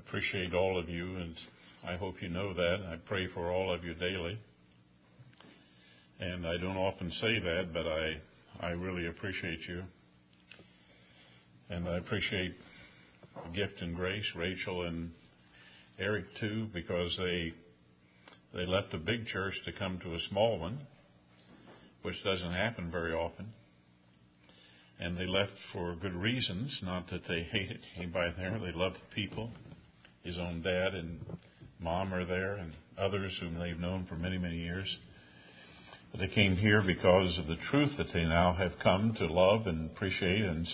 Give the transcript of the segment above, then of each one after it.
appreciate all of you, and I hope you know that. I pray for all of you daily. And I don't often say that, but I really appreciate you. And I appreciate Gift and Grace, Rachel and Eric too, because they left a big church to come to a small one, which doesn't happen very often. And they left for good reasons, not that they hated anybody there. They loved the people. His own dad and mom are there, and others whom they've known for many, many years. But they came here because of the truth that they now have come to love and appreciate, and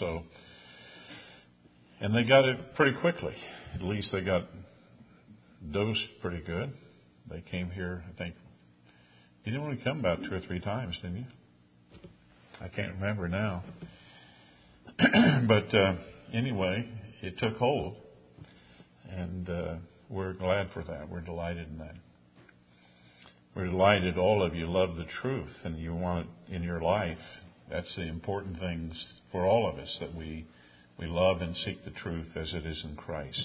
they got it pretty quickly. At least they got dosed pretty good. They came here, I think, you didn't only come about 2 or 3 times, didn't you? I can't remember now. But anyway, it took hold, and we're glad for that. We're delighted in that. We're delighted all of you love the truth, and you want it in your life. That's the important things for all of us, that we love and seek the truth as it is in Christ.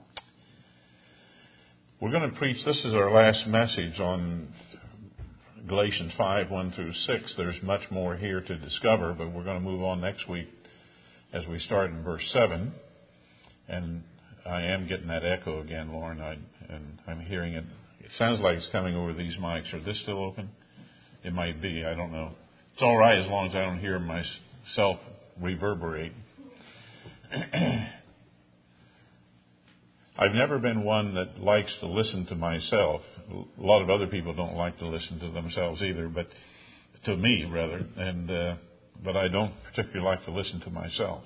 We're going to preach, this is our last message on Galatians 5, 1 through 6. There's much more here to discover, but we're going to move on next week as we start in verse 7. And I am getting that echo again, Lauren, and I'm hearing it. It sounds like it's coming over these mics. Are this still open? It might be. I don't know. It's all right as long as I don't hear myself reverberate. I've never been one that likes to listen to myself. A lot of other people don't like to listen to themselves either, but to me rather. But I don't particularly like to listen to myself.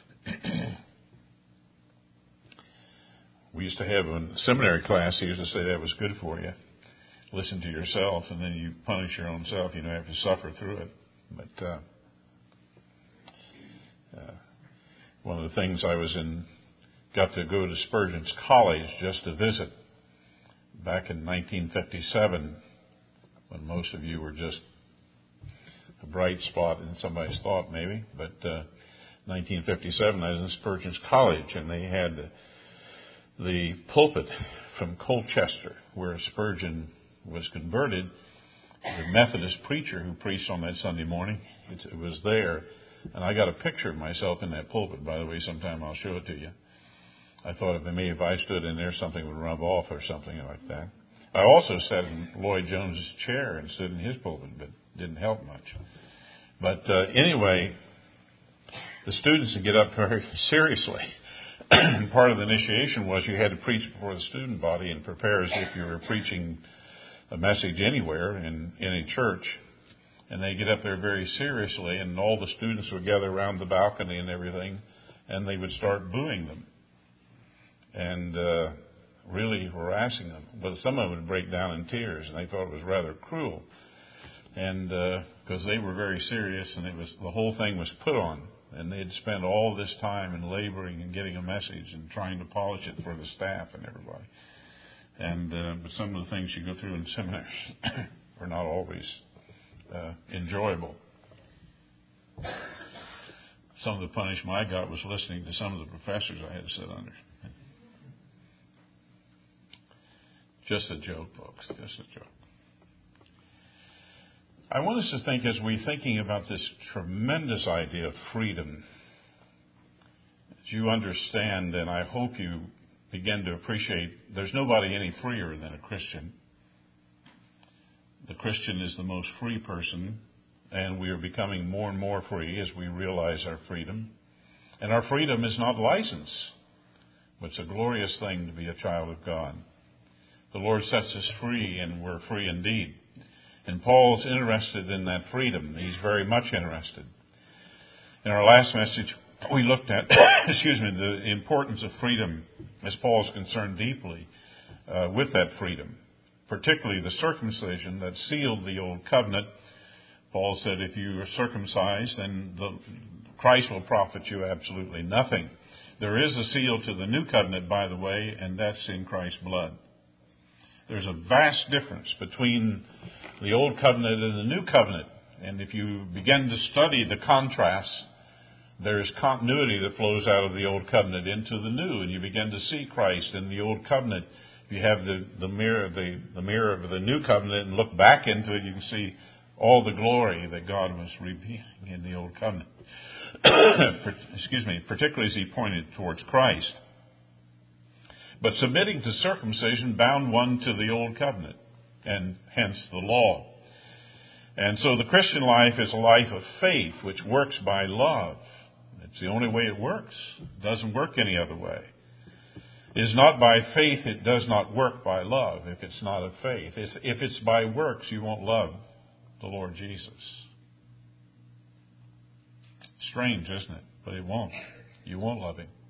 We used to have a seminary class. He used to say that was good for you. Listen to yourself, and then you punish your own self. You don't have to suffer through it. But one of the things got to go to Spurgeon's College just to visit back in 1957, when most of you were just a bright spot in somebody's thought, maybe. But 1957, I was in Spurgeon's College, and they had the pulpit from Colchester, where Spurgeon was converted. The Methodist preacher who preached on that Sunday morning, it was there. And I got a picture of myself in that pulpit, by the way. Sometime I'll show it to you. I thought if I stood in there, something would rub off or something like that. I also sat in Lloyd Jones's chair and stood in his pulpit, but didn't help much. But anyway, the students would get up very seriously. Part of the initiation was you had to preach before the student body and prepare as if you were preaching a message anywhere in any church. And they get up there very seriously, and all the students would gather around the balcony and everything, and they would start booing them and really harassing them. But some of them would break down in tears, and they thought it was rather cruel. And because they were very serious, and the whole thing was put on. And they had spent all this time in laboring and getting a message and trying to polish it for the staff and everybody. And but some of the things you go through in seminary were not always enjoyable. Some of the punishment I got was listening to some of the professors I had to sit under. Just a joke, folks. Just a joke. I want us to think, as we're thinking about this tremendous idea of freedom, as you understand, and I hope you begin to appreciate, there's nobody any freer than a Christian. The Christian is the most free person, and we are becoming more and more free as we realize our freedom. And our freedom is not license, but it's a glorious thing to be a child of God. The Lord sets us free, and we're free indeed. And Paul's interested in that freedom. He's very much interested. In our last message, we looked at, the importance of freedom, as Paul's concerned deeply with that freedom, particularly the circumcision that sealed the old covenant. Paul said, if you are circumcised, then Christ will profit you absolutely nothing. There is a seal to the new covenant, by the way, and that's in Christ's blood. There's a vast difference between the old covenant and the new covenant. And if you begin to study the contrast There's continuity that flows out of the Old Covenant into the New, and you begin to see Christ in the Old Covenant. If you have the mirror of the New Covenant and look back into it, you can see all the glory that God was revealing in the Old Covenant. Particularly as he pointed towards Christ. But submitting to circumcision bound one to the Old Covenant, and hence the law. And so the Christian life is a life of faith, which works by love. It's the only way it works. It doesn't work any other way. It is not by faith, it does not work by love, if it's not of faith. If it's by works, you won't love the Lord Jesus. Strange, isn't it? But it won't. You won't love him.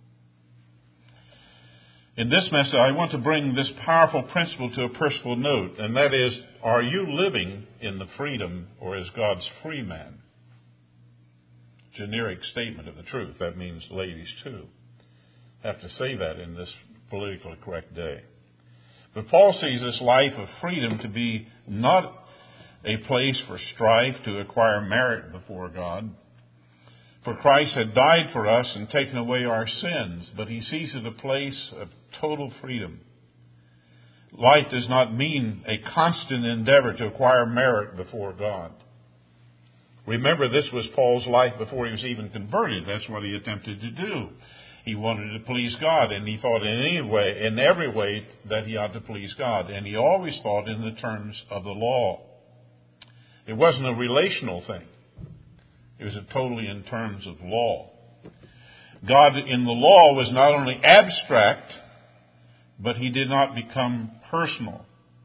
In this message, I want to bring this powerful principle to a personal note, and that is, are you living in the freedom or as God's free man? Generic statement of the truth. That means ladies too. Have to say that in this politically correct day. But Paul sees this life of freedom to be not a place for strife to acquire merit before God. For Christ had died for us and taken away our sins, but he sees it a place of total freedom. Life does not mean a constant endeavor to acquire merit before God. Remember, this was Paul's life before he was even converted. That's what he attempted to do. He wanted to please God, and he thought in every way that he ought to please God. And he always thought in the terms of the law. It wasn't a relational thing. It was totally in terms of law. God in the law was not only abstract, but he did not become personal.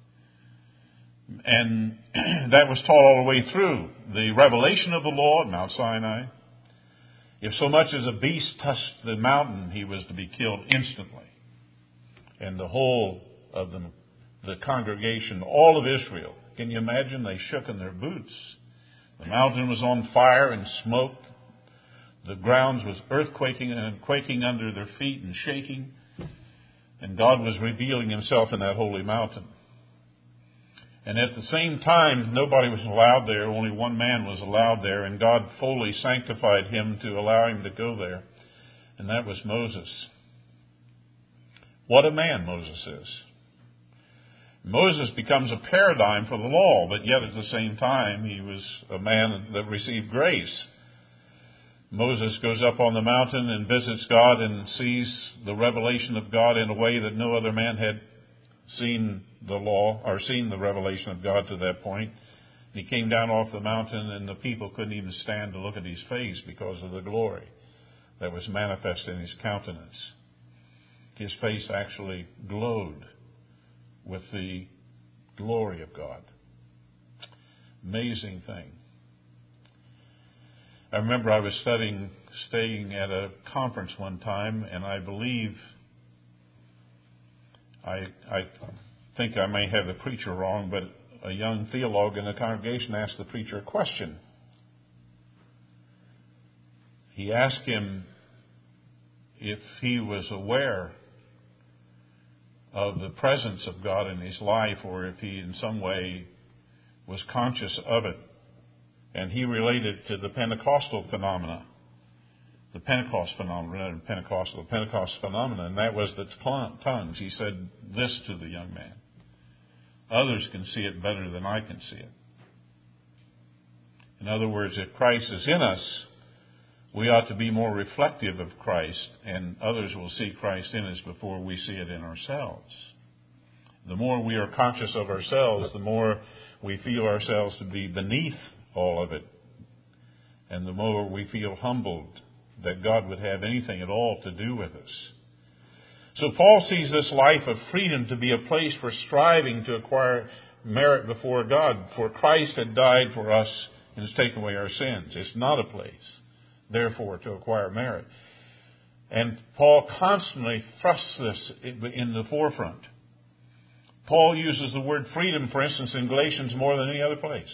And that was taught all the way through. The revelation of the law at Mount Sinai. If so much as a beast touched the mountain, he was to be killed instantly. And the whole of the congregation, all of Israel, can you imagine? They shook in their boots. The mountain was on fire and smoked. The ground was earthquaking and quaking under their feet and shaking. And God was revealing himself in that holy mountain. And at the same time, nobody was allowed there. Only one man was allowed there. And God fully sanctified him to allow him to go there. And that was Moses. What a man Moses is. Moses becomes a paradigm for the law, but yet at the same time, he was a man that received grace. Moses goes up on the mountain and visits God and sees the revelation of God in a way that no other man had seen the law or seen the revelation of God to that point. He came down off the mountain and the people couldn't even stand to look at his face because of the glory that was manifest in his countenance. His face actually glowed with the glory of God. Amazing thing. I remember I was staying at a conference one time, and I believe, I think I may have the preacher wrong, but a young theologue in the congregation asked the preacher a question. He asked him if he was aware of the presence of God in his life, or if he in some way was conscious of it. And he related to the Pentecostal phenomena. The Pentecost phenomenon, the Pentecost phenomenon, and that was the tongues. He said this to the young man. Others can see it better than I can see it. In other words, if Christ is in us, we ought to be more reflective of Christ, and others will see Christ in us before we see it in ourselves. The more we are conscious of ourselves, the more we feel ourselves to be beneath all of it, and the more we feel humbled that God would have anything at all to do with us. So Paul sees this life of freedom to be a place for striving to acquire merit before God, for Christ had died for us and has taken away our sins. It's not a place, therefore, to acquire merit. And Paul constantly thrusts this in the forefront. Paul uses the word freedom, for instance, in Galatians more than any other place.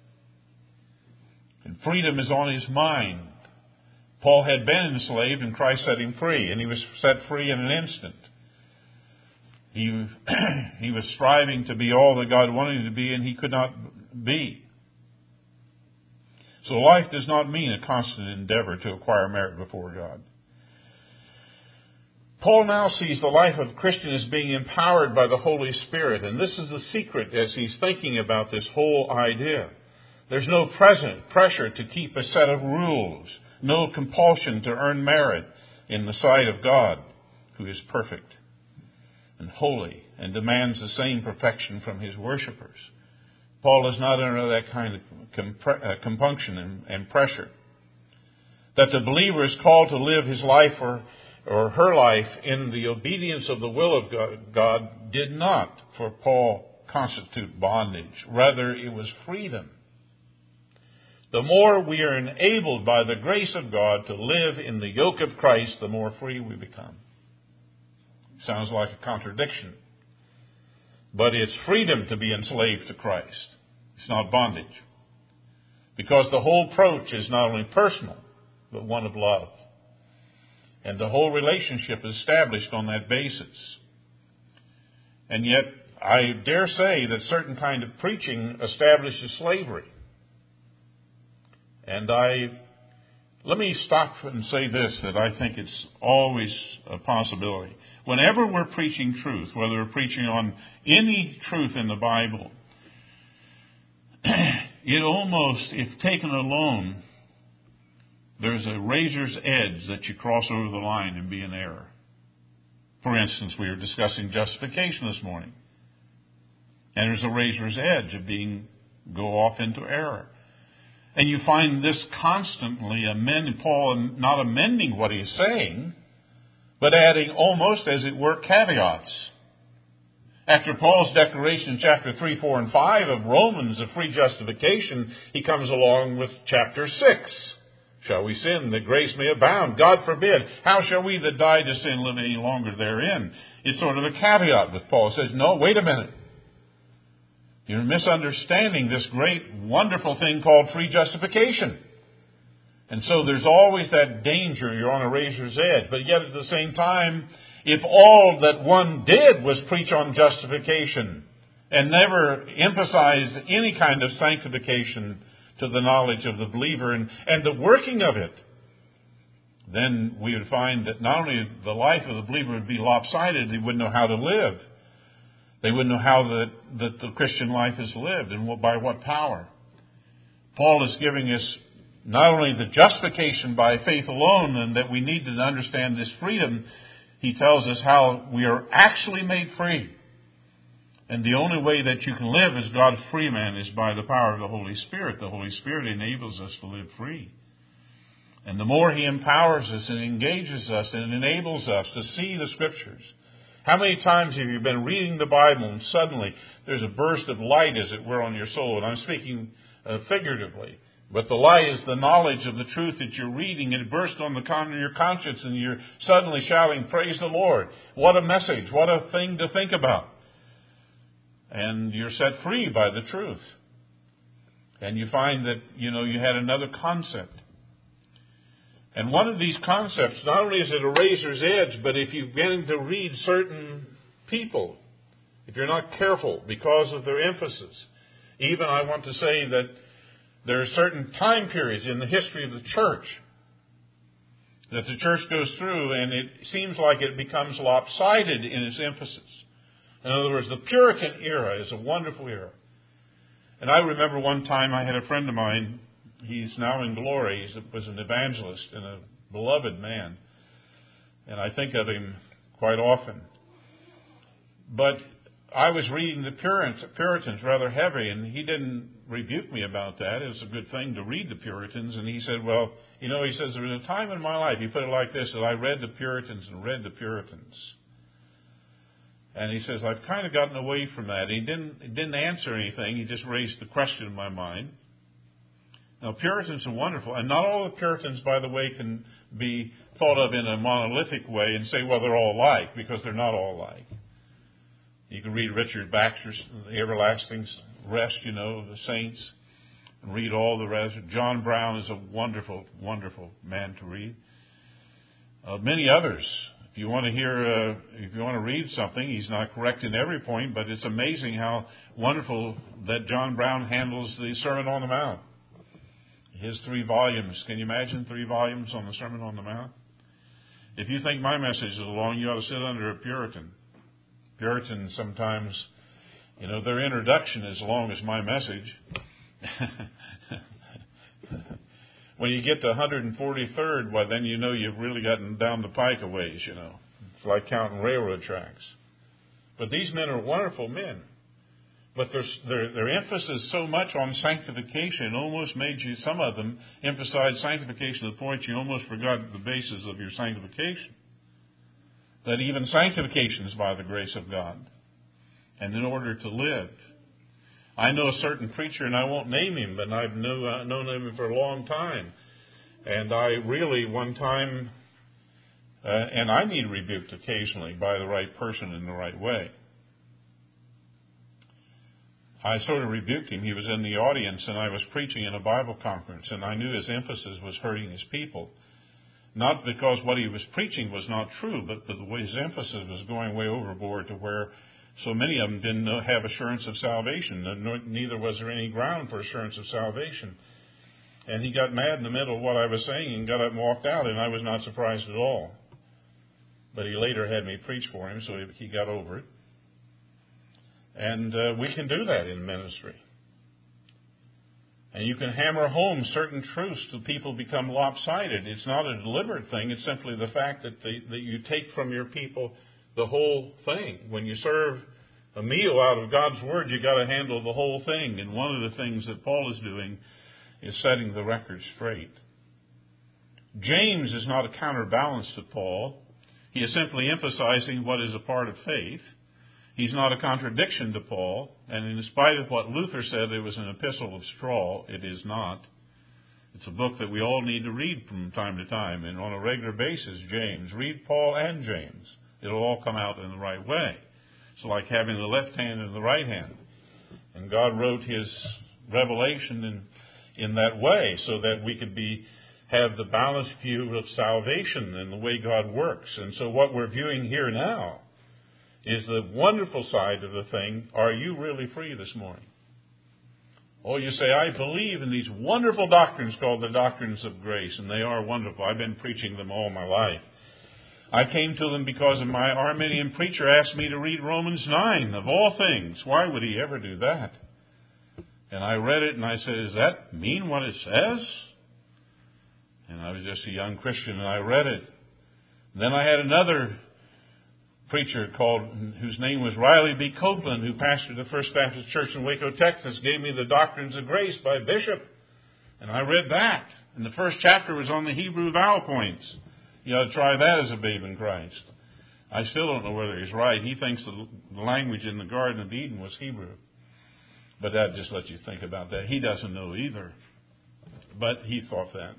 And freedom is on his mind. Paul had been enslaved and Christ set him free, and he was set free in an instant. He was striving to be all that God wanted him to be, and he could not be. So life does not mean a constant endeavor to acquire merit before God. Paul now sees the life of a Christian as being empowered by the Holy Spirit, and this is the secret as he's thinking about this whole idea. There's no present pressure to keep a set of rules, no compulsion to earn merit in the sight of God, who is perfect and holy and demands the same perfection from his worshipers. Paul is not under that kind of compunction and pressure. That the believer is called to live his life or her life in the obedience of the will of God did not, for Paul, constitute bondage. Rather, it was freedom. The more we are enabled by the grace of God to live in the yoke of Christ, the more free we become. Sounds like a contradiction. But it's freedom to be enslaved to Christ. It's not bondage. Because the whole approach is not only personal, but one of love. And the whole relationship is established on that basis. And yet, I dare say that certain kind of preaching establishes slavery. And let me stop and say this, that I think it's always a possibility. Whenever we're preaching truth, whether we're preaching on any truth in the Bible, it almost, if taken alone, there's a razor's edge that you cross over the line and be in error. For instance, we were discussing justification this morning. And there's a razor's edge of go off into error. And you find this constantly Paul not amending what he's saying, but adding almost, as it were, caveats. After Paul's declaration in chapter 3, 4, and 5 of Romans of free justification, he comes along with chapter 6. Shall we sin that grace may abound? God forbid. How shall we that died to sin live any longer therein? It's sort of a caveat with Paul. It says, no, wait a minute. You're misunderstanding this great, wonderful thing called free justification. And so there's always that danger. You're on a razor's edge. But yet at the same time, if all that one did was preach on justification and never emphasized any kind of sanctification to the knowledge of the believer and the working of it, then we would find that not only the life of the believer would be lopsided, they wouldn't know how to live. They wouldn't know how the Christian life is lived and by what power. Paul is giving us not only the justification by faith alone, and that we need to understand this freedom, he tells us how we are actually made free. And the only way that you can live as God's free man is by the power of the Holy Spirit. The Holy Spirit enables us to live free. And the more he empowers us and engages us and enables us to see the Scriptures. How many times have you been reading the Bible and suddenly there's a burst of light, as it were, on your soul? And I'm speaking figuratively. But the light is the knowledge of the truth that you're reading, and it bursts on your conscience, and you're suddenly shouting, praise the Lord. What a message. What a thing to think about. And you're set free by the truth. And you find that, you had another concept. And one of these concepts, not only is it a razor's edge, but if you begin to read certain people, if you're not careful because of their emphasis, even I want to say that there are certain time periods in the history of the church that the church goes through, and it seems like it becomes lopsided in its emphasis. In other words, the Puritan era is a wonderful era. And I remember one time I had a friend of mine. He's now in glory. He was an evangelist and a beloved man. And I think of him quite often. But I was reading the Puritans rather heavy, and he didn't rebuke me about that. It was a good thing to read the Puritans. And he said, well, he says, there was a time in my life, he put it like this, that I read the Puritans and read the Puritans. And he says, I've kind of gotten away from that. He didn't answer anything. He just raised the question in my mind. Now, Puritans are wonderful. And not all the Puritans, by the way, can be thought of in a monolithic way and say, well, they're all alike, because they're not all alike. You can read Richard Baxter's The Everlasting Rest, of the saints, and read all the rest. John Brown is a wonderful, wonderful man to read. Many others. If you want to read something, he's not correct in every point, but it's amazing how wonderful that John Brown handles the Sermon on the Mount. his 3 volumes. Can you imagine 3 volumes on the Sermon on the Mount? If you think my message is long, you ought to sit under a Puritan. Puritans sometimes, their introduction is as long as my message. When you get to 143rd, well, then you've really gotten down the pike a ways, It's like counting railroad tracks. But these men are wonderful men. But their emphasis so much on sanctification almost made you, some of them, emphasize sanctification to the point you almost forgot the basis of your sanctification. That even sanctification is by the grace of God. And in order to live. I know a certain preacher, and I won't name him, but I've known him for a long time. And I really, one time, and I need rebuked occasionally by the right person in the right way. I sort of rebuked him. He was in the audience, and I was preaching in a Bible conference, and I knew his emphasis was hurting his people. Not because what he was preaching was not true, but the way his emphasis was going way overboard to where so many of them didn't have assurance of salvation. Neither was there any ground for assurance of salvation. And he got mad in the middle of what I was saying and got up and walked out, and I was not surprised at all. But he later had me preach for him, so he got over it. And we can do that in ministry. And you can hammer home certain truths till people become lopsided. It's not a deliberate thing. It's simply the fact that you take from your people the whole thing. When you serve a meal out of God's Word, you got to handle the whole thing. And one of the things that Paul is doing is setting the record straight. James is not a counterbalance to Paul. He is simply emphasizing what is a part of faith. He's not a contradiction to Paul, and in spite of what Luther said it was an epistle of straw, it is not. It's a book that we all need to read from time to time, and on a regular basis, James. Read Paul and James. It'll all come out in the right way. It's like having the left hand and the right hand. And God wrote His revelation in that way so that we could have the balanced view of salvation and the way God works. And so what we're viewing here now is the wonderful side of the thing. Are you really free this morning? Oh, you say, I believe in these wonderful doctrines called the doctrines of grace, and they are wonderful. I've been preaching them all my life. I came to them because my Arminian preacher asked me to read Romans 9, of all things. Why would he ever do that? And I read it, and I said, does that mean what it says? And I was just a young Christian, and I read it. Then I had another preacher whose name was Riley B. Copeland, who pastored the First Baptist Church in Waco, Texas, gave me the Doctrines of Grace by Bishop. And I read that. And the first chapter was on the Hebrew vowel points. You ought to try that as a babe in Christ. I still don't know whether he's right. He thinks the language in the Garden of Eden was Hebrew. But that just lets you think about that. He doesn't know either. But he thought that.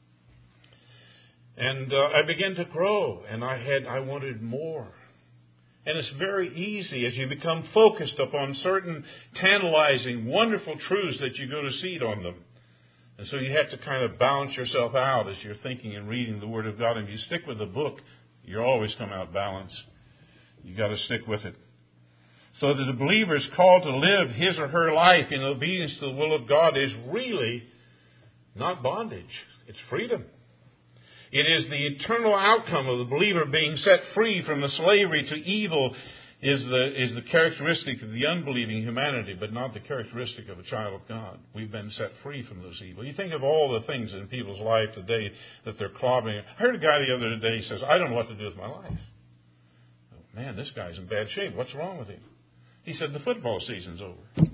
And I began to grow, and I wanted more. And it's very easy as you become focused upon certain tantalizing, wonderful truths that you go to seed on them. And so you have to kind of balance yourself out as you're thinking and reading the Word of God. And if you stick with the book, you'll always come out balanced. You've got to stick with it. So that the believer is called to live his or her life in obedience to the will of God is really not bondage. It's freedom. It is the eternal outcome of the believer being set free from the slavery to evil is the characteristic of the unbelieving humanity, but not the characteristic of a child of God. We've been set free from those evil. You think of all the things in people's life today that they're clobbering. I heard a guy the other day says, I don't know what to do with my life. Oh, man, this guy's in bad shape. What's wrong with him? He said, the football season's over.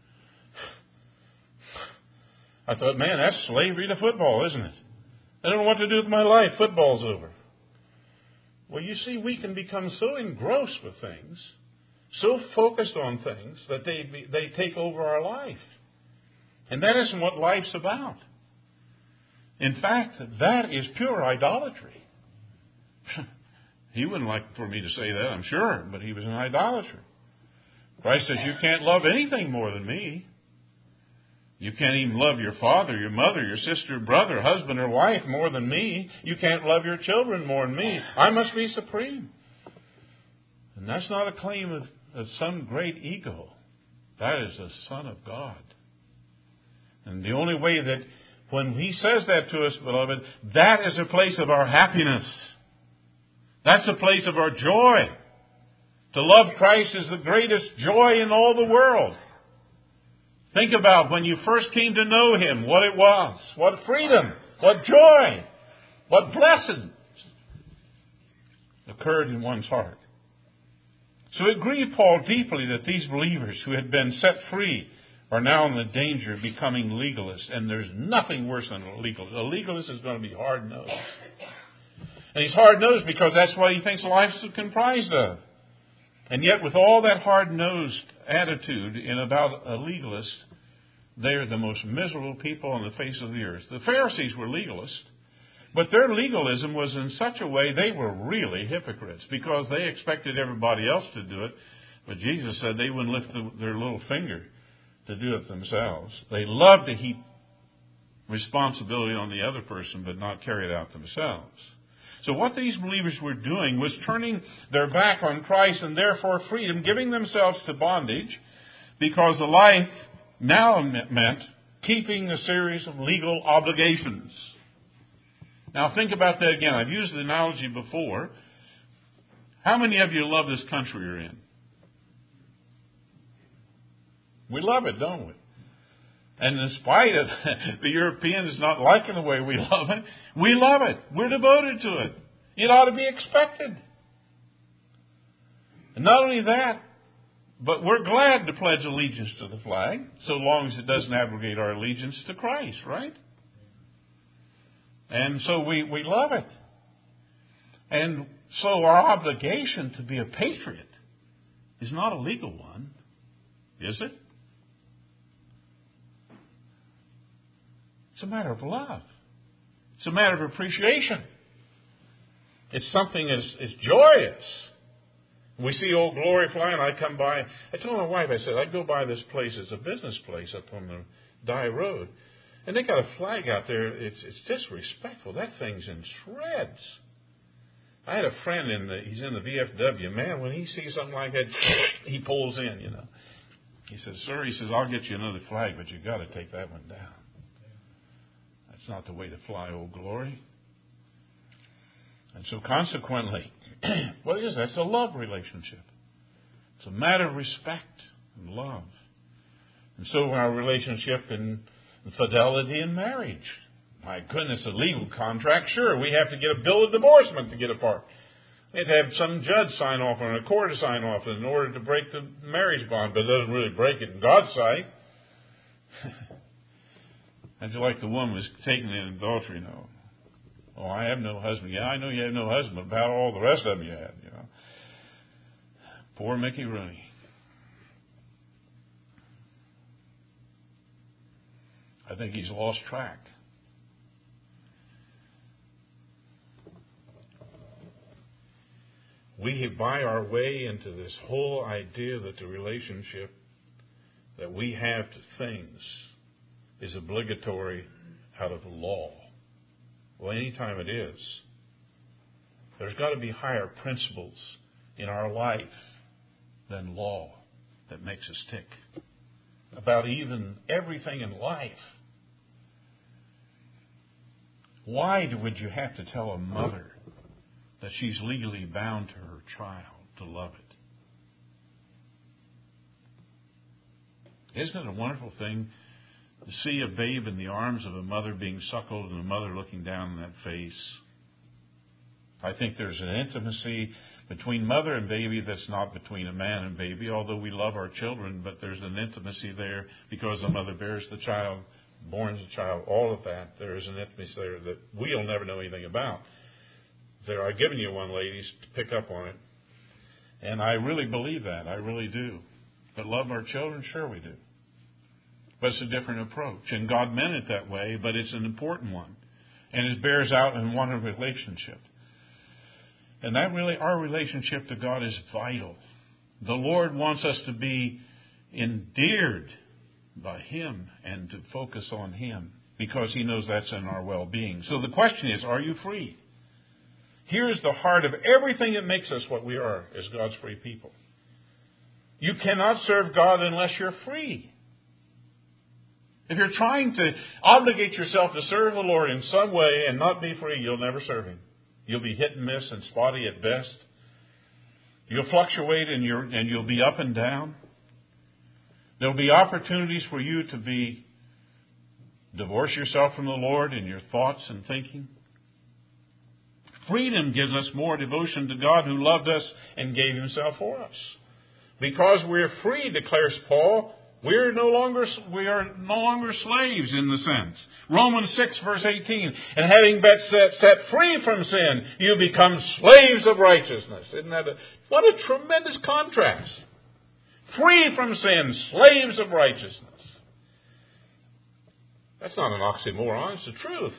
I thought, man, that's slavery to football, isn't it? I don't know what to do with my life. Football's over. Well, you see, we can become so engrossed with things, so focused on things, that they take over our life. And that isn't what life's about. In fact, that is pure idolatry. He wouldn't like for me to say that, I'm sure, but he was an idolater. Christ says, you can't love anything more than me. You can't even love your father, your mother, your sister, brother, husband, or wife more than me. You can't love your children more than me. I must be supreme. And that's not a claim of some great ego. That is the Son of God. And the only way that when He says that to us, beloved, that is a place of our happiness. That's a place of our joy. To love Christ is the greatest joy in all the world. Think about when you first came to know Him, what it was. What freedom, what joy, what blessing occurred in one's heart. So it grieved Paul deeply that these believers who had been set free are now in the danger of becoming legalists. And there's nothing worse than a legalist. A legalist is going to be hard-nosed. And he's hard-nosed because that's what he thinks life's comprised of. And yet with all that hard-nosed attitude in about a legalist, they're the most miserable people on the face of the earth. The Pharisees were legalists, but their legalism was in such a way they were really hypocrites because they expected everybody else to do it. But Jesus said they wouldn't lift their little finger to do it themselves. They loved to heap responsibility on the other person but not carry it out themselves. So what these believers were doing was turning their back on Christ and therefore freedom, giving themselves to bondage because the life now meant keeping a series of legal obligations. Now think about that again. I've used the analogy before. How many of you love this country you're in? We love it, don't we? And in spite of the Europeans not liking the way we love it. We're devoted to it. It ought to be expected. And not only that, but we're glad to pledge allegiance to the flag, so long as it doesn't abrogate our allegiance to Christ, right? And so we love it. And so our obligation to be a patriot is not a legal one, is it? It's a matter of love. It's a matter of appreciation. It's something that's joyous. We see Old Glory flying. I come by. I told my wife, I said, I'd go by this place. It's a business place up on the Dye Road. And they got a flag out there. It's disrespectful. That thing's in shreds. I had a friend he's in the VFW. Man, when he sees something like that, he pulls in, you know. He says, sir, I'll get you another flag, but you got to take that one down. That's not the way to fly Old Glory. And so consequently, what is that? It's a love relationship. It's a matter of respect and love. And so our relationship and fidelity in marriage. My goodness, a legal contract, sure, we have to get a bill of divorcement to get apart. We have to have some judge sign off on it, a court to sign off in order to break the marriage bond, but it doesn't really break it in God's sight. How'd you like the woman was taken in adultery, you know? Oh, I have no husband. Yeah, I know you have no husband, but about all the rest of them you had, you know. Poor Mickey Rooney. I think he's lost track. We buy our way into this whole idea that the relationship that we have to things is obligatory out of law. Well, anytime it is, there's got to be higher principles in our life than law that makes us tick. About even everything in life. Why would you have to tell a mother that she's legally bound to her child to love it? Isn't it a wonderful thing to see a babe in the arms of a mother being suckled and a mother looking down in that face? I think there's an intimacy between mother and baby that's not between a man and baby, although we love our children, but there's an intimacy there because the mother bears the child, borns the child, all of that. There is an intimacy there that we'll never know anything about. I've given you one, ladies, to pick up on it. And I really believe that. I really do. But love our children? Sure we do. But it's a different approach. And God meant it that way, but it's an important one. And it bears out in one relationship. And that really, our relationship to God is vital. The Lord wants us to be endeared by Him and to focus on Him because He knows that's in our well-being. So the question is, are you free? Here's the heart of everything that makes us what we are as God's free people. You cannot serve God unless you're free. If you're trying to obligate yourself to serve the Lord in some way and not be free, you'll never serve Him. You'll be hit and miss and spotty at best. You'll fluctuate and you'll be up and down. There'll be opportunities for you to divorce yourself from the Lord in your thoughts and thinking. Freedom gives us more devotion to God who loved us and gave Himself for us. Because we're free, declares Paul, we are no longer slaves in the sense. Romans 6 verse 18, and having been set free from sin, you become slaves of righteousness. Isn't that what a tremendous contrast. Free from sin, slaves of righteousness. That's not an oxymoron, it's the truth.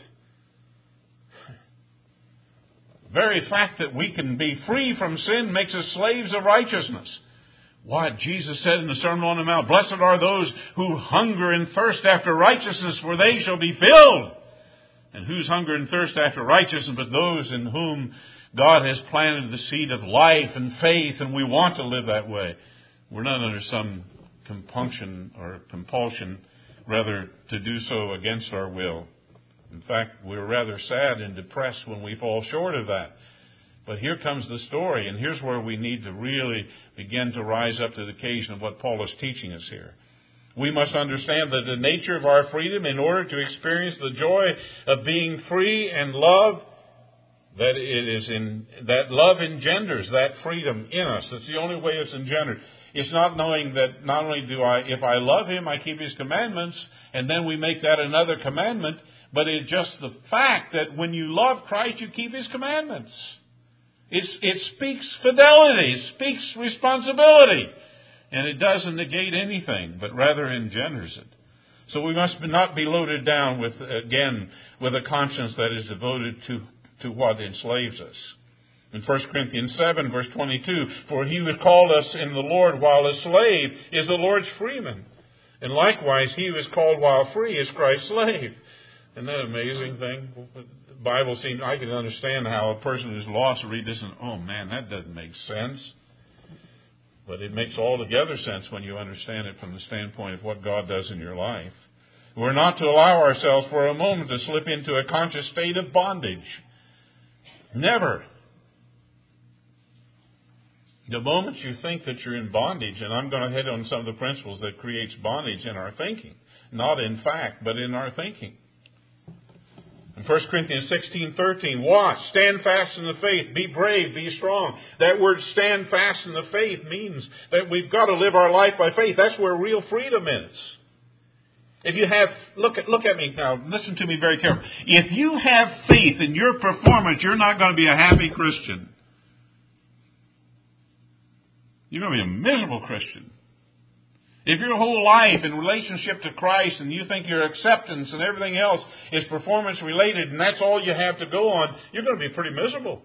The very fact that we can be free from sin makes us slaves of righteousness. What Jesus said in the Sermon on the Mount, blessed are those who hunger and thirst after righteousness, for they shall be filled. And whose hunger and thirst after righteousness but those in whom God has planted the seed of life and faith, and we want to live that way. We're not under some compunction or compulsion, rather to do so against our will. In fact, we're rather sad and depressed when we fall short of that. But here comes the story, and here's where we need to really begin to rise up to the occasion of what Paul is teaching us here. We must understand that the nature of our freedom, in order to experience the joy of being free and love, that love engenders that freedom in us. That's the only way it's engendered. It's not knowing that not only if I love Him, I keep His commandments, and then we make that another commandment, but it's just the fact that when you love Christ, you keep His commandments. It speaks fidelity, it speaks responsibility, and it doesn't negate anything, but rather engenders it. So we must not be loaded down with a conscience that is devoted to what enslaves us. In 1 Corinthians 7, verse 22, for he who called us in the Lord while a slave is the Lord's freeman. And likewise, he who is called while free is Christ's slave. Isn't that an amazing thing? The Bible seems, I can understand how a person who's lost will read this and, oh man, that doesn't make sense. But it makes altogether sense when you understand it from the standpoint of what God does in your life. We're not to allow ourselves for a moment to slip into a conscious state of bondage. Never. The moment you think that you're in bondage, and I'm going to hit on some of the principles that creates bondage in our thinking, not in fact, but in our thinking. In 1 Corinthians 16:13, watch, stand fast in the faith, be brave, be strong. That word stand fast in the faith means that we've got to live our life by faith. That's where real freedom is. If you have, look at me now, listen to me very carefully. If you have faith in your performance, you're not going to be a happy Christian. You're going to be a miserable Christian. If your whole life in relationship to Christ and you think your acceptance and everything else is performance related and that's all you have to go on, you're going to be pretty miserable.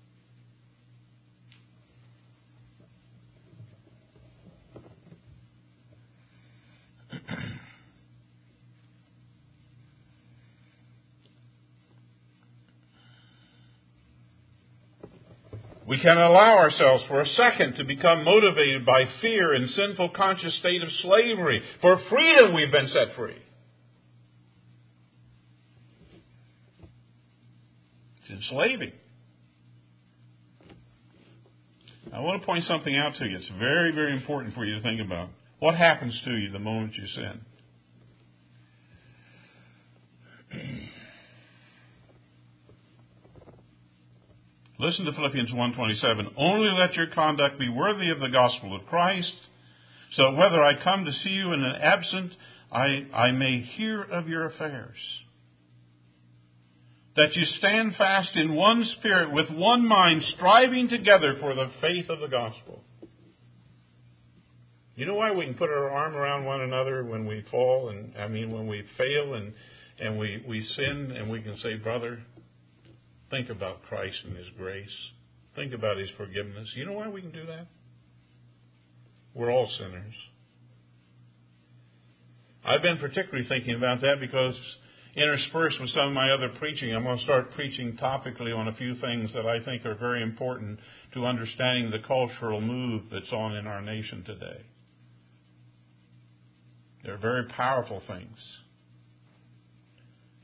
We can allow ourselves for a second to become motivated by fear and sinful conscious state of slavery. For freedom we've been set free. It's enslaving. I want to point something out to you. It's very, very important for you to think about. What happens to you the moment you sin? Listen to Philippians 1:27. Only let your conduct be worthy of the gospel of Christ, so whether I come to see you in an absent, I may hear of your affairs. That you stand fast in one spirit, with one mind, striving together for the faith of the gospel. You know why we can put our arm around one another when we fall, when we fail and we sin, and we can say, brother, think about Christ and His grace. Think about His forgiveness. You know why we can do that? We're all sinners. I've been particularly thinking about that because interspersed with some of my other preaching, I'm going to start preaching topically on a few things that I think are very important to understanding the cultural move that's on in our nation today. They're very powerful things.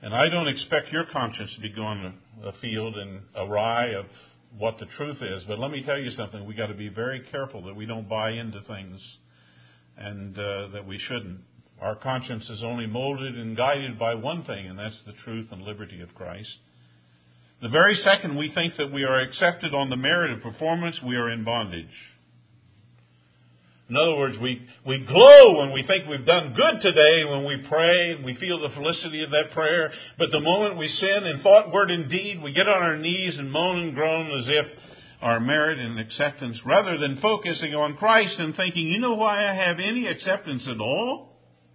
And I don't expect your conscience to be going afield and awry of what the truth is. But let me tell you something. We've got to be very careful that we don't buy into things and that we shouldn't. Our conscience is only molded and guided by one thing, and that's the truth and liberty of Christ. The very second we think that we are accepted on the merit of performance, we are in bondage. In other words, we glow when we think we've done good today, when we pray and we feel the felicity of that prayer. But the moment we sin in thought, word, and deed, we get on our knees and moan and groan as if our merit and acceptance, rather than focusing on Christ and thinking, you know why I have any acceptance at all?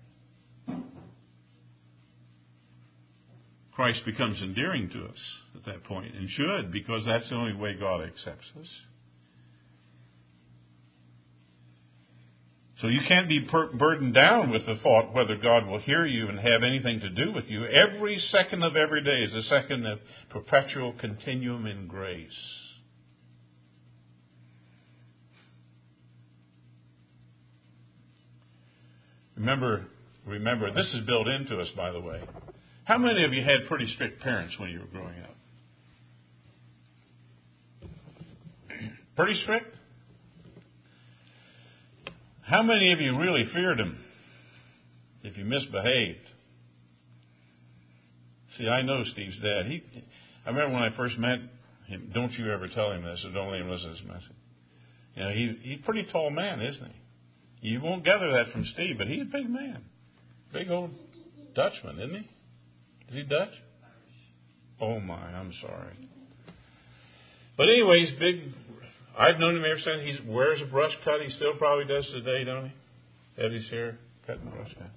Christ becomes endearing to us at that point, and should, because that's the only way God accepts us. So you can't be burdened down with the thought whether God will hear you and have anything to do with you. Every second of every day is a second of perpetual continuum in grace. Remember, this is built into us, by the way. How many of you had pretty strict parents when you were growing up? Pretty strict? How many of you really feared them if you misbehaved? See, I know Steve's dad. I remember when I first met him, don't you ever tell him this, or don't let him listen to this message. You know, he's a pretty tall man, isn't he? You won't gather that from Steve, but he's a big man. Big old Dutchman, isn't he? Is he Dutch? Oh my, I'm sorry. But anyways, big. I've known him ever since. He wears a brush cut. He still probably does today, don't he? Had his hair cut and brush cut.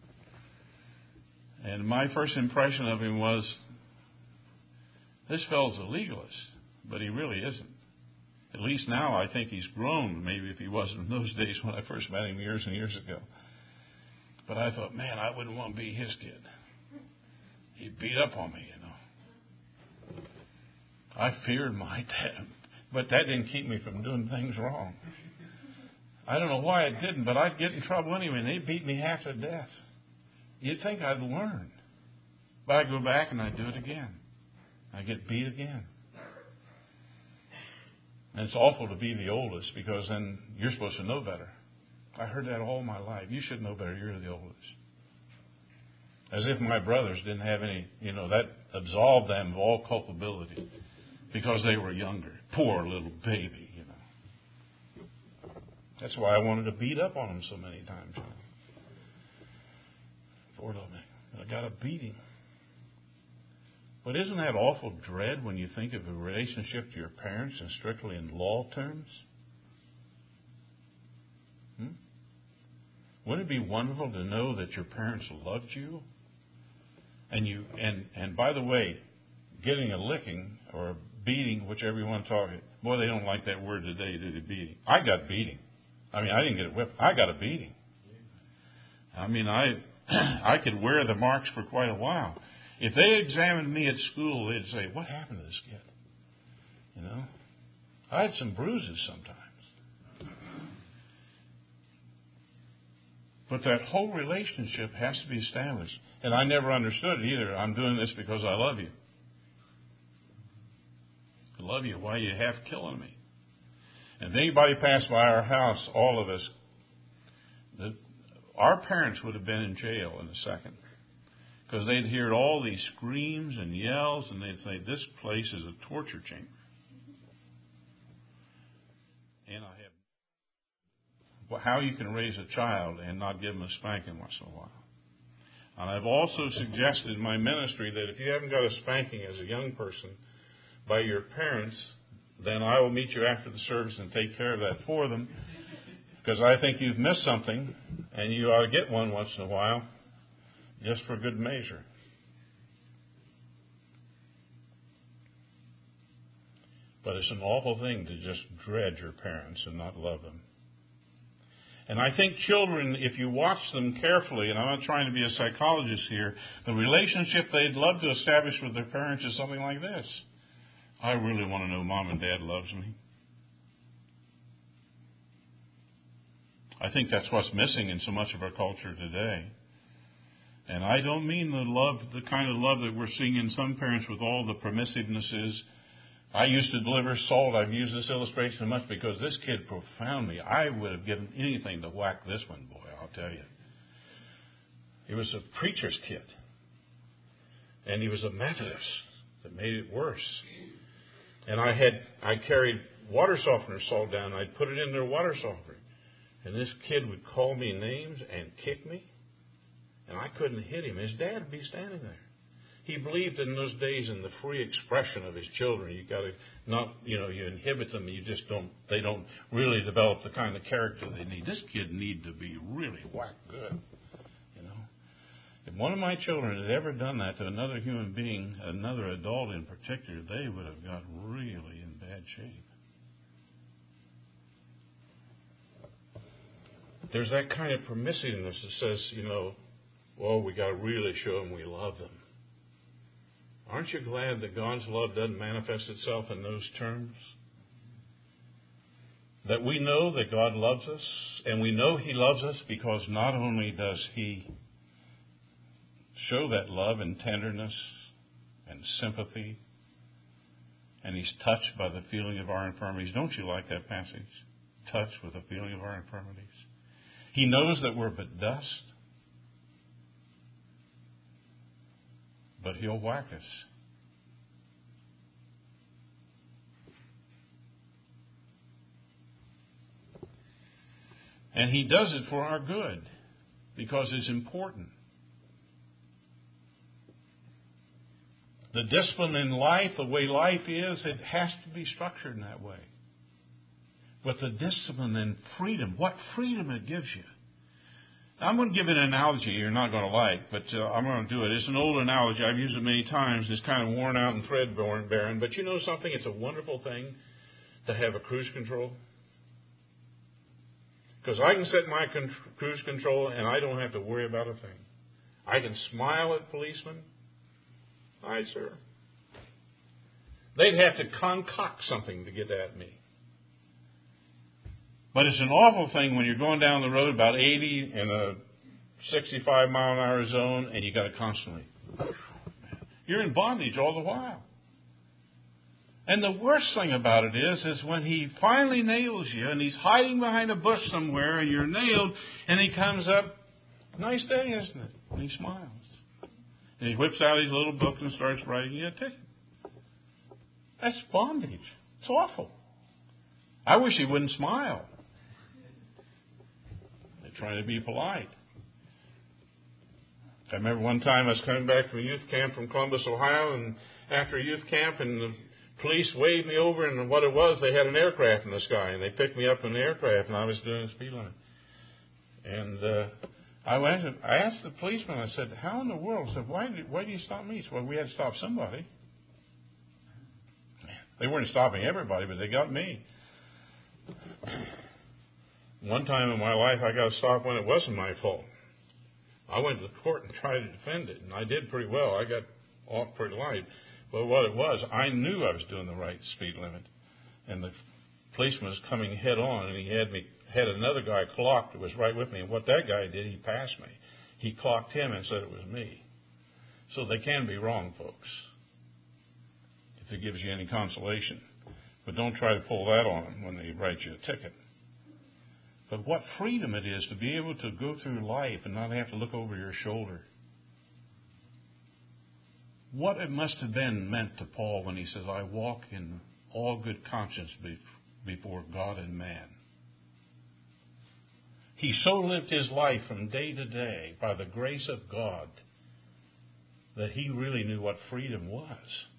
And my first impression of him was, this fellow's a legalist, but he really isn't. At least now I think he's grown, maybe if he wasn't in those days when I first met him years and years ago. But I thought, man, I wouldn't want to be his kid. He'd beat up on me, you know. I feared my dad, but that didn't keep me from doing things wrong. I don't know why it didn't, but I'd get in trouble anyway, and they'd beat me half to death. You'd think I'd learn. But I'd go back and I'd do it again. I'd get beat again. And it's awful to be the oldest, because then you're supposed to know better. I heard that all my life. You should know better. You're the oldest. As if my brothers didn't have any, that absolved them of all culpability because they were younger. Poor little baby, That's why I wanted to beat up on them so many times. Poor little man. I got a beating. But isn't that awful dread when you think of a relationship to your parents and strictly in law terms? Wouldn't it be wonderful to know that your parents loved you? And by the way, getting a licking or a beating, whichever you want to talk it. Boy, they don't like that word today, do they? Beating. I got beating. I didn't get a whip. I got a beating. I could wear the marks for quite a while. If they examined me at school, they'd say, what happened to this kid? I had some bruises sometimes. But that whole relationship has to be established. And I never understood it either. I'm doing this because I love you. I love you. Why are you half killing me? And if anybody passed by our house, all of us, our parents would have been in jail in a second. Because they'd hear all these screams and yells, and they'd say, this place is a torture chamber. And how you can raise a child and not give them a spanking once in a while. And I've also suggested in my ministry that if you haven't got a spanking as a young person by your parents, then I will meet you after the service and take care of that for them. Because I think you've missed something, and you ought to get one once in a while, just for good measure. But it's an awful thing to just dread your parents and not love them. And I think children, if you watch them carefully, and I'm not trying to be a psychologist here, the relationship they'd love to establish with their parents is something like this. I really want to know Mom and Dad loves me. I think that's what's missing in so much of our culture today. And I don't mean the kind of love that we're seeing in some parents with all the permissivenesses. I used to deliver salt. I've used this illustration much because this kid profoundly, I would have given anything to whack this one, boy, I'll tell you. He was a preacher's kid. And he was a Methodist. That made it worse. And I carried water softener salt down, and I'd put it in their water softener. And this kid would call me names and kick me. And I couldn't hit him. His dad would be standing there. He believed in those days in the free expression of his children. You got to not, you inhibit them. They don't really develop the kind of character they need. This kid needed to be really whacked good, If one of my children had ever done that to another human being, another adult in particular, they would have got really in bad shape. There's that kind of permissiveness that says, we got to really show them we love them. Aren't you glad that God's love doesn't manifest itself in those terms? That we know that God loves us, and we know He loves us because not only does He show that love and tenderness and sympathy, and He's touched by the feeling of our infirmities. Don't you like that passage? Touched with the feeling of our infirmities. He knows that we're but dust, but He'll whack us. And He does it for our good because it's important. The discipline in life, the way life is, it has to be structured in that way. But the discipline and freedom, what freedom it gives you. I'm going to give an analogy you're not going to like, but I'm going to do it. It's an old analogy. I've used it many times. It's kind of worn out and threadbare. But you know something? It's a wonderful thing to have a cruise control. Because I can set my cruise control and I don't have to worry about a thing. I can smile at policemen. Hi, sir. They'd have to concoct something to get at me. But it's an awful thing when you're going down the road about 80 in a 65 mile an hour zone and you got to constantly. You're in bondage all the while. And the worst thing about it is when he finally nails you and he's hiding behind a bush somewhere and you're nailed and he comes up, nice day, isn't it? And he smiles. And he whips out his little book and starts writing you a ticket. That's bondage. It's awful. I wish he wouldn't smile. They're trying to be polite. I remember one time I was coming back from a youth camp from Columbus, Ohio, and after a youth camp, and the police waved me over, and what it was, they had an aircraft in the sky, and they picked me up in the aircraft, and I was doing a speed limit. And I asked the policeman, I said, how in the world? I said, why do you stop me? He said, well, we had to stop somebody. They weren't stopping everybody, but they got me. One time in my life, I got stopped when it wasn't my fault. I went to the court and tried to defend it, and I did pretty well. I got off pretty light. But what it was, I knew I was doing the right speed limit. And the policeman was coming head on, and he had another guy clocked that was right with me. And what that guy did, he passed me. He clocked him and said it was me. So they can be wrong, folks, if it gives you any consolation. But don't try to pull that on them when they write you a ticket. But what freedom it is to be able to go through life and not have to look over your shoulder. What it must have been meant to Paul when he says, I walk in all good conscience before God and man. He so lived his life from day to day by the grace of God that he really knew what freedom was.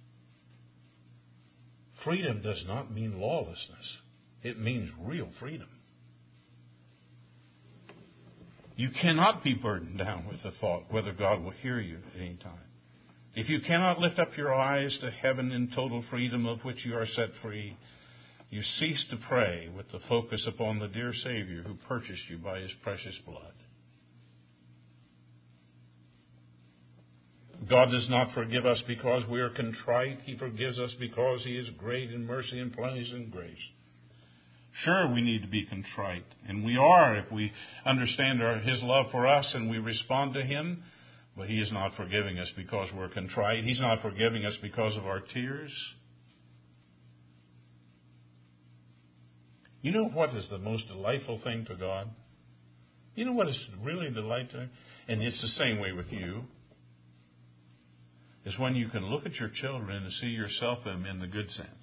Freedom does not mean lawlessness. It means real freedom. You cannot be burdened down with the thought whether God will hear you at any time. If you cannot lift up your eyes to heaven in total freedom of which you are set free, you cease to pray with the focus upon the dear Savior who purchased you by His precious blood. God does not forgive us because we are contrite. He forgives us because He is great in mercy and plenteous in grace. Sure, we need to be contrite, and we are if we understand His love for us and we respond to Him. But He is not forgiving us because we're contrite. He's not forgiving us because of our tears. You know what is the most delightful thing to God? You know what is really delightful? And it's the same way with you. Is when you can look at your children and see yourself in them in the good sense.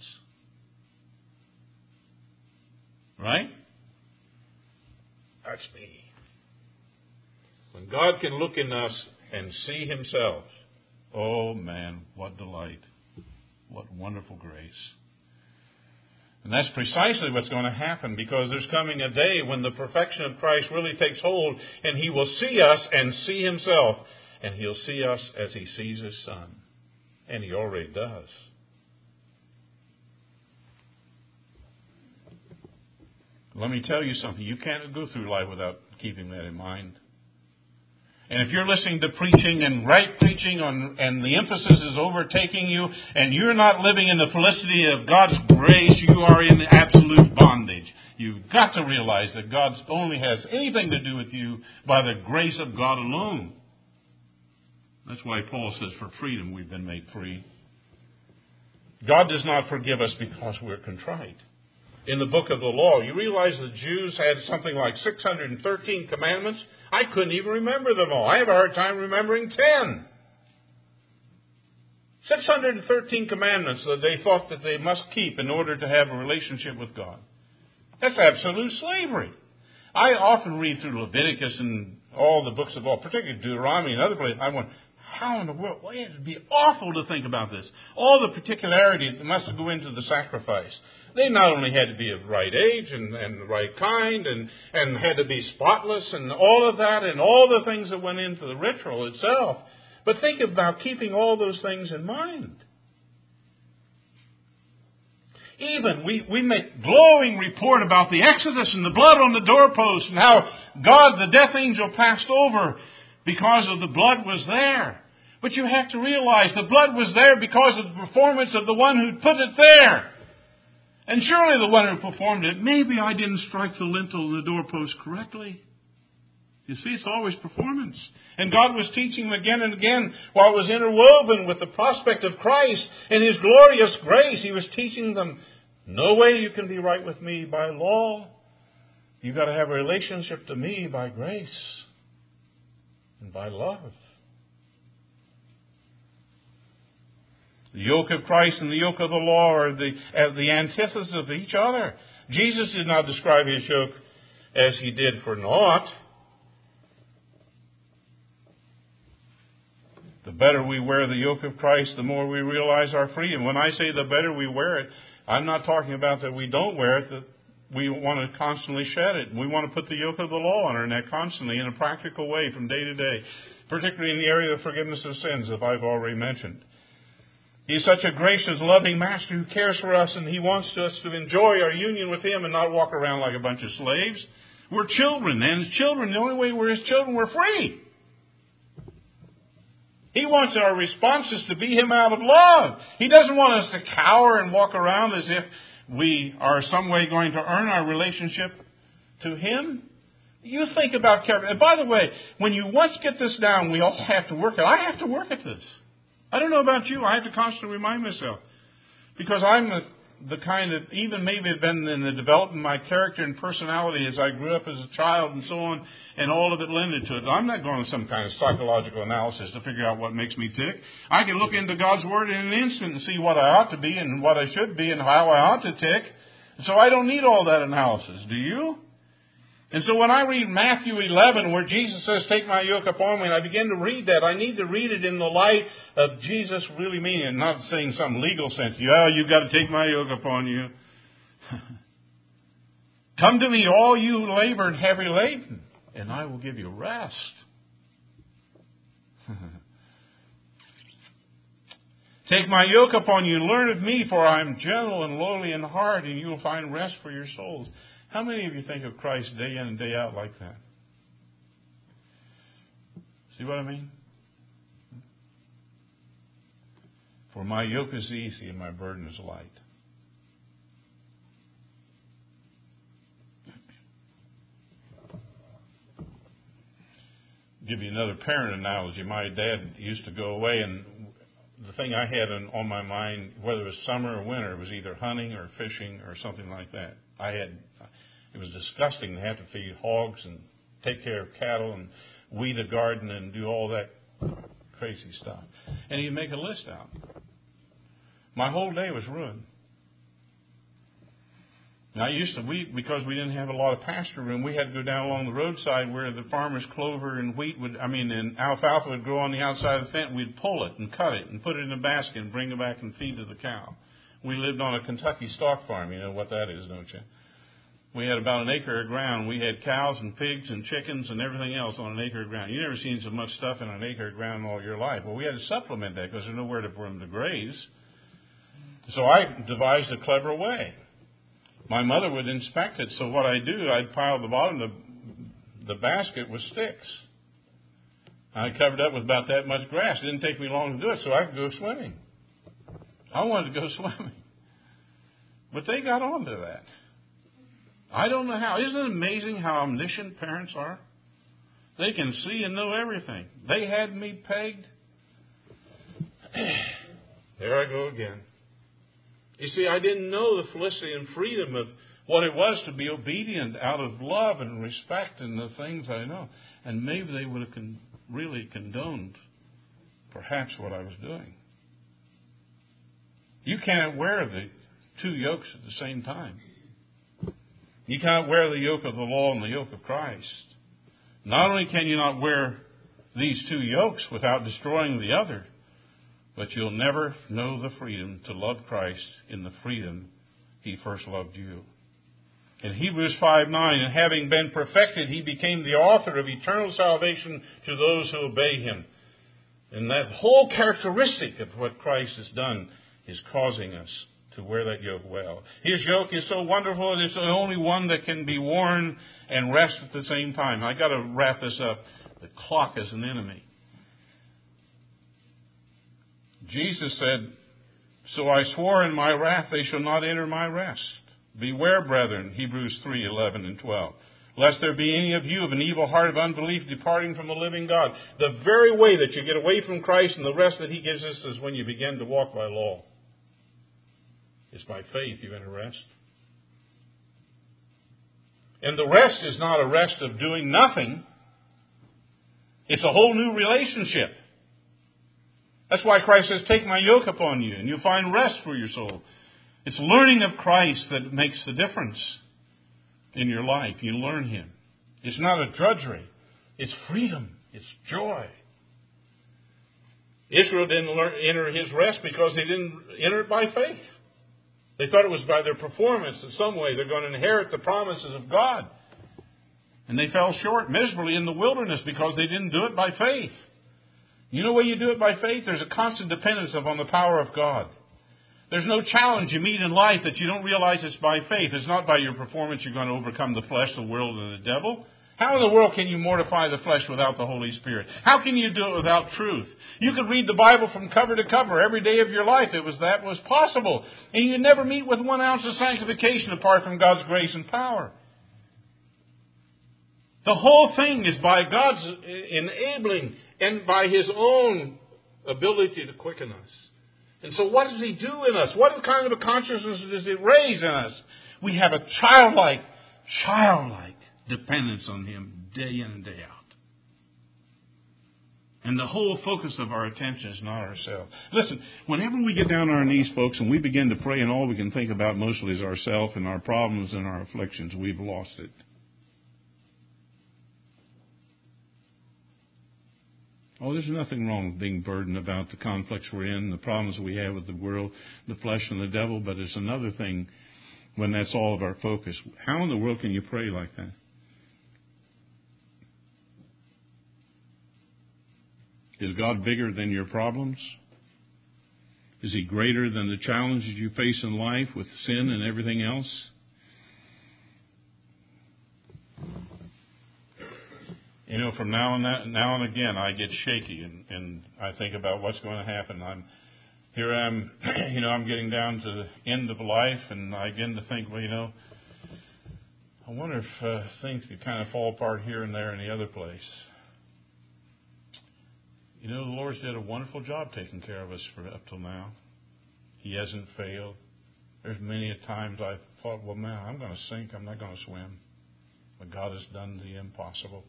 Right? That's me. When God can look in us and see Himself, oh man, what delight. What wonderful grace. And that's precisely what's going to happen, because there's coming a day when the perfection of Christ really takes hold, and He will see us and see Himself, and He'll see us as He sees His Son. And He already does. Let me tell you something. You can't go through life without keeping that in mind. And if you're listening to preaching and right preaching and the emphasis is overtaking you, and you're not living in the felicity of God's grace, you are in absolute bondage. You've got to realize that God only has anything to do with you by the grace of God alone. That's why Paul says, for freedom we've been made free. God does not forgive us because we're contrite. In the book of the law, you realize the Jews had something like 613 commandments. I couldn't even remember them all. I have a hard time remembering 10. 613 commandments that they thought that they must keep in order to have a relationship with God. That's absolute slavery. I often read through Leviticus and all the books of the law, particularly Deuteronomy and other places. I wonder, how in the world? Well, it would be awful to think about this. All the particularity that must go into the sacrifice. They not only had to be of right age and the right kind and had to be spotless and all of that and all the things that went into the ritual itself. But think about keeping all those things in mind. Even we make glowing report about the Exodus and the blood on the doorpost and how God, the death angel, passed over because of the blood was there. But you have to realize the blood was there because of the performance of the one who put it there. And surely the one who performed it, maybe I didn't strike the lintel of the doorpost correctly. You see, it's always performance. And God was teaching them again and again while it was interwoven with the prospect of Christ and His glorious grace. He was teaching them, no way you can be right with me by law. You've got to have a relationship to me by grace and by love. The yoke of Christ and the yoke of the law are the antithesis of each other. Jesus did not describe His yoke as He did for naught. The better we wear the yoke of Christ, the more we realize our freedom. When I say the better we wear it, I'm not talking about that we don't wear it, that we want to constantly shed it. We want to put the yoke of the law on our neck constantly in a practical way from day to day, particularly in the area of forgiveness of sins, that I've already mentioned. He's such a gracious, loving Master who cares for us, and He wants us to enjoy our union with Him and not walk around like a bunch of slaves. We're children, and as children, the only way we're His children, we're free. He wants our responses to be Him out of love. He doesn't want us to cower and walk around as if we are some way going to earn our relationship to Him. You think about character. And by the way, when you once get this down, we all have to work it. I have to work at this. I don't know about you. I have to constantly remind myself. Because I'm the kind of, even maybe have been in the development of my character and personality as I grew up as a child and so on, and all of it lended to it. I'm not going to some kind of psychological analysis to figure out what makes me tick. I can look into God's Word in an instant and see what I ought to be and what I should be and how I ought to tick. So I don't need all that analysis. Do you? And so when I read Matthew 11, where Jesus says, take my yoke upon me, and I begin to read that, I need to read it in the light of Jesus really meaning it, not saying some legal sense. You've got to take my yoke upon you. Come to me, all you labor and heavy laden, and I will give you rest. Take my yoke upon you and learn of me, for I am gentle and lowly in heart, and you will find rest for your souls. How many of you think of Christ day in and day out like that? See what I mean? For my yoke is easy and my burden is light. give you another parent analogy. My dad used to go away, and the thing I had on my mind, whether it was summer or winter, was either hunting or fishing or something like that. It was disgusting to have to feed hogs and take care of cattle and weed a garden and do all that crazy stuff. And he'd make a list out. My whole day was ruined. Now, because we didn't have a lot of pasture room, we had to go down along the roadside where the farmers' clover and and alfalfa would grow on the outside of the fence. We'd pull it and cut it and put it in a basket and bring it back and feed to the cow. We lived on a Kentucky stock farm. You know what that is, don't you? We had about an acre of ground. We had cows and pigs and chickens and everything else on an acre of ground. You never seen so much stuff in an acre of ground all your life. Well, we had to supplement that because there's nowhere for them to graze. So I devised a clever way. My mother would inspect it, so what I'd do, I'd pile the bottom of the basket with sticks. I covered up with about that much grass. It didn't take me long to do it, so I could go swimming. I wanted to go swimming. But they got on to that. I don't know how. Isn't it amazing how omniscient parents are? They can see and know everything. They had me pegged. There I go again. You see, I didn't know the felicity and freedom of what it was to be obedient out of love and respect and the things I know. And maybe they would have really condoned perhaps what I was doing. You can't wear the two yokes at the same time. You can't wear the yoke of the law and the yoke of Christ. Not only can you not wear these two yokes without destroying the other, but you'll never know the freedom to love Christ in the freedom He first loved you. In Hebrews 5:9, and having been perfected, He became the author of eternal salvation to those who obey Him. And that whole characteristic of what Christ has done is causing us to wear that yoke well. His yoke is so wonderful, it is the only one that can be worn and rest at the same time. I got to wrap this up. The clock is an enemy. Jesus said, "So I swore in my wrath, they shall not enter my rest. Beware, brethren," Hebrews 3:11 and 12. "Lest there be any of you of an evil heart of unbelief departing from the living God." The very way that you get away from Christ and the rest that He gives us is when you begin to walk by law. It's by faith you enter rest. And the rest is not a rest of doing nothing. It's a whole new relationship. That's why Christ says, "Take my yoke upon you, and you'll find rest for your soul." It's learning of Christ that makes the difference in your life. You learn Him. It's not a drudgery. It's freedom. It's joy. Israel didn't enter His rest because they didn't enter it by faith. They thought it was by their performance in some way they're going to inherit the promises of God. And they fell short miserably in the wilderness because they didn't do it by faith. You know where you do it by faith? There's a constant dependence upon the power of God. There's no challenge you meet in life that you don't realize it's by faith. It's not by your performance you're going to overcome the flesh, the world, and the devil. How in the world can you mortify the flesh without the Holy Spirit? How can you do it without truth? You could read the Bible from cover to cover every day of your life. That was possible. And you'd never meet with 1 ounce of sanctification apart from God's grace and power. The whole thing is by God's enabling and by His own ability to quicken us. And so what does He do in us? What kind of a consciousness does it raise in us? We have a childlike dependence on Him day in and day out. And the whole focus of our attention is not ourselves. Listen, whenever we get down on our knees, folks, and we begin to pray and all we can think about mostly is ourselves and our problems and our afflictions, we've lost it. Oh, there's nothing wrong with being burdened about the conflicts we're in, the problems we have with the world, the flesh and the devil, but it's another thing when that's all of our focus. How in the world can you pray like that? Is God bigger than your problems? Is He greater than the challenges you face in life with sin and everything else? You know, from now and again, I get shaky and I think about what's going to happen. I'm getting down to the end of life, and I begin to think, I wonder if things could kind of fall apart here and there in the other place. You know, the Lord's did a wonderful job taking care of us for up till now. He hasn't failed. There's many a times I thought, well, man, I'm going to sink. I'm not going to swim. But God has done the impossible.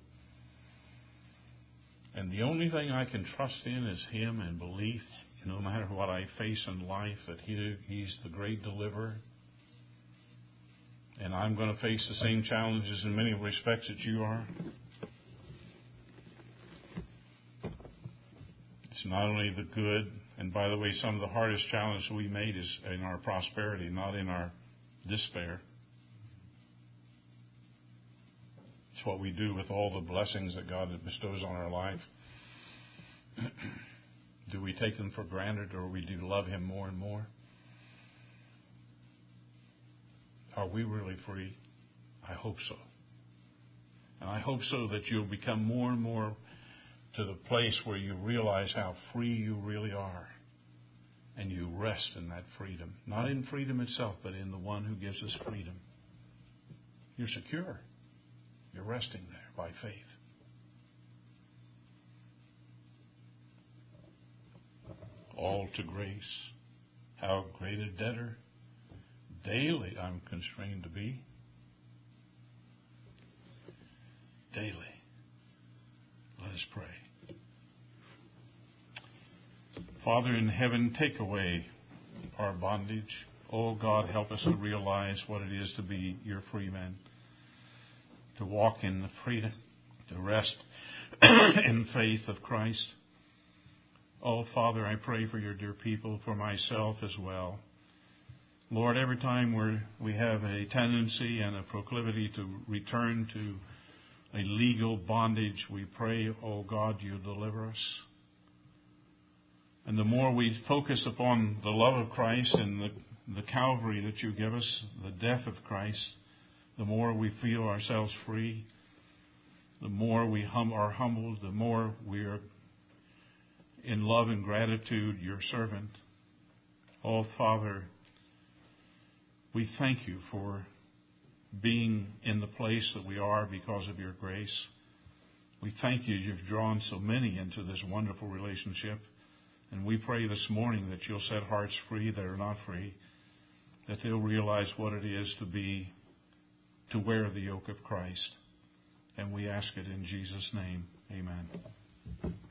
And the only thing I can trust in is Him and belief, no matter what I face in life, that He's the great deliverer. And I'm going to face the same challenges in many respects that you are. It's not only the good, and by the way, some of the hardest challenges we made is in our prosperity, not in our despair. It's what we do with all the blessings that God bestows on our life. Do we take them for granted, or we do love Him more and more? Are we really free? I hope so. And I hope so that you'll become more and more to the place where you realize how free you really are. And you rest in that freedom. Not in freedom itself, but in the one who gives us freedom. You're secure. You're resting there by faith. All to grace. How great a debtor daily I'm constrained to be. Daily. Let us pray. Father in heaven, take away our bondage. Oh God, help us to realize what it is to be your free man. To walk in the freedom, to rest in faith of Christ. Oh Father, I pray for your dear people, for myself as well. Lord, every time we have a tendency and a proclivity to return to a legal bondage, we pray, oh God, you deliver us. And the more we focus upon the love of Christ and the Calvary that you give us, the death of Christ, the more we feel ourselves free, the more we are humbled, the more we are in love and gratitude, your servant. Oh, Father, we thank you for being in the place that we are because of your grace. We thank you you've drawn so many into this wonderful relationship. And we pray this morning that you'll set hearts free that are not free, that they'll realize what it is to wear the yoke of Christ. And we ask it in Jesus' name. Amen.